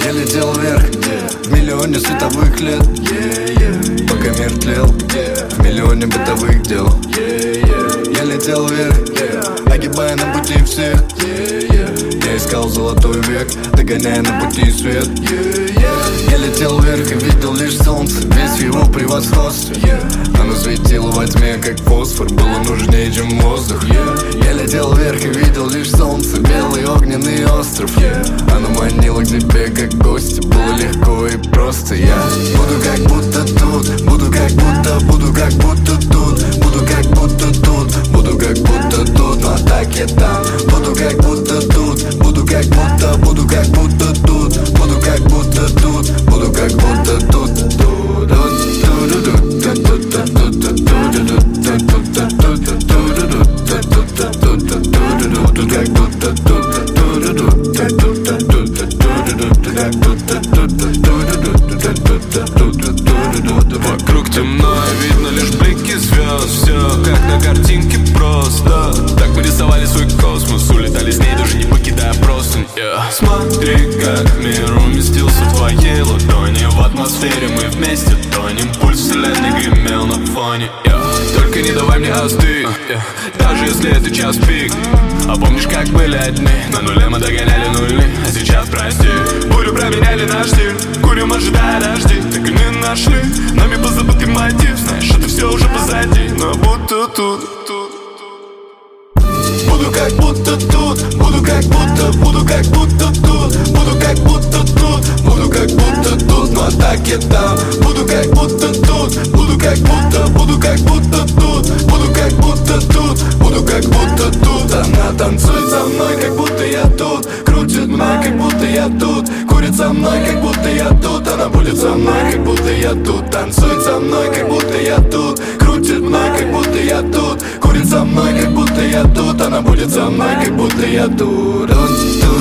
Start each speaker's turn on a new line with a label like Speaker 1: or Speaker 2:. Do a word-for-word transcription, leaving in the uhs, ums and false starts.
Speaker 1: Я летел вверх в миллионе световых лет, пока мир тлел в миллионе бытовых дел. Я летел вверх, огибая на пути всех. Я искал золотой век, догоняя на пути свет. Я летел вверх и видел лишь солнце, весь его превосходстве. Оно светило во тьме, как фосфор, было нужнее, чем воздух. Я летел вверх и видел лишь солнце, белый огненный остров. Оно манило к тебе, как гости, было легко и просто. Я буду как будто тут, буду как будто, буду как будто тут, буду как будто тут, буду как будто тут, но так я там. Буду как будто тут, буду как будто, буду как будто тут, буду как будто тут, буду как будто тут, тут,
Speaker 2: вокруг темно, видно лишь блики звезд. Все как на картинке просто. Так мы рисовали свой космос, улетали с ней, даже не покидая простынь. yeah. Смотри, как мир уместился в твоей ладони. В атмосфере мы вместе тонем, пульс вселенной гремел на фоне. yeah. Только не давай мне остыть, yeah. даже если это час пик. А помнишь, как были одни? На нуле мы догоняли нули, а сейчас прости. Бурю променяли на штиль, курим, ожидая дожди. Так и не нашли нами позабытый мотив. Знаешь, это все уже позади, но будто тут, тут.
Speaker 1: Буду как будто тут, буду как будто, буду как будто тут, буду как будто тут, буду как будто тут, но так я там. Буду как будто тут, буду как будто, буду как будто тут, буду как будто тут, буду как будто тут. Она танцует со мной, как будто я тут, крутит мной, как будто я тут, курит со мной, как будто я тут. Она будет со мной, как будто я тут, танцует со мной, как будто я тут, крутит мной, как будто я тут, курит со мной, как будто я тут. Она будет со мной, как будто я тут.